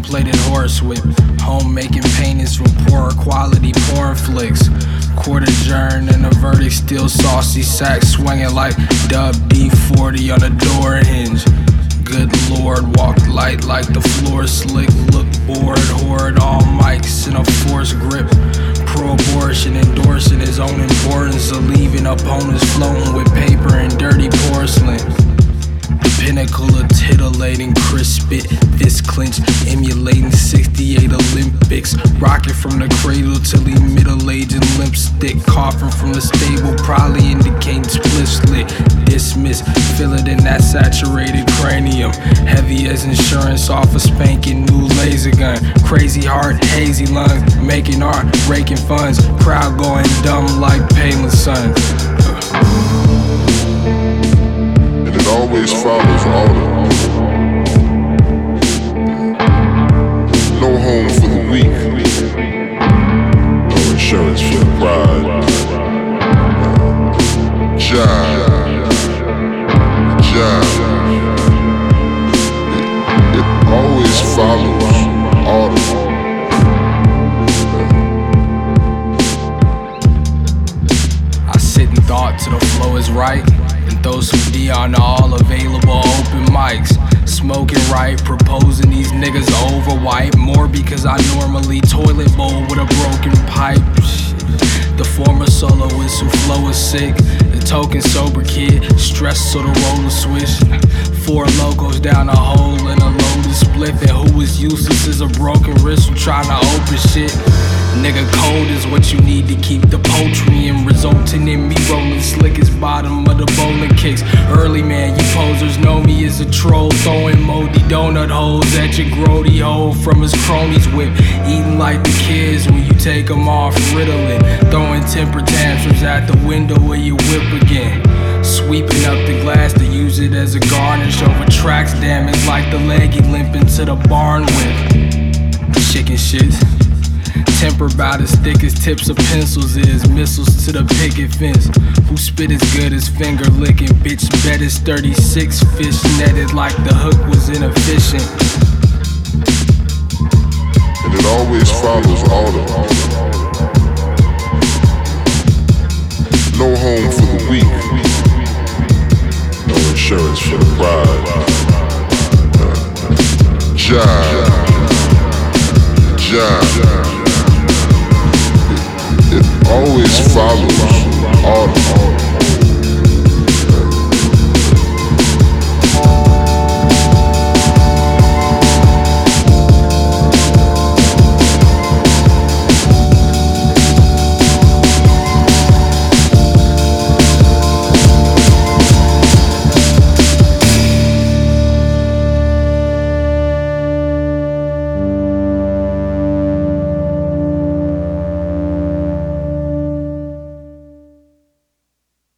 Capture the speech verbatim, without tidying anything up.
chrome-plated horsewhip. Homemaking paintings from poor quality porn flicks. Court adjourned and the verdict still saucy. Sack swinging like Dub D forty on a door hinge. Good Lord, walked light like the floor slick. Look bored, hoard all mics in a force grip. Pro-abortion, endorsing his own importance of leaving opponents floating with paper and dirty porcelain. The pinnacle of titillating, crisp spit, fist clench, emulating sixty-eight Olympics. Rocking from the cradle till he middle-aged and limp stick. Coughing from the stable, probably indicating split slit. Dismiss, feel it in that saturated cranium. Heavy as insurance off a spanking new laser gun. Crazy heart, hazy lungs, making art, raking funds. Crowd going dumb like Palin's Sons. And it always follows autumn. No home for the weak. No insurance for the pride. Jive. Jive. It, it always follows autumn. I sit in thought till the flow is right, and throw some D on all available open mics. Smoking right, proposing these niggas over white. More because I normally toilet bowl with a broken pipe. The former soloist who flow is sick. The token sober kid, stressed so the roller switch. Four logos down a hole in a loaded spliff. And who is useless is a broken wrist from trying to open shit. Nigga, cold is what you need to keep the poultry in, resulting in me rolling slick as bottom of the bowling kicks. Early man, you posers know me as a troll, throwing moldy donut holes at your grody hole from his cronies whip. Eating like the kids when you take them off Ritalin. Throwing temper tantrums at the window where you whip again. Sweeping up the glass to use it as a garnish over tracks damaged like the leg he limping to the barn with. Chicken shit. Temper about as thick as tips of pencils is. Missiles to the picket fence. Who spit as good as finger licking? Bitch bet is thirty-six fish netted like the hook was inefficient. And it always follows autumn. No home for the weak. No insurance for the pride. Jive. Jive. It always follows autumn.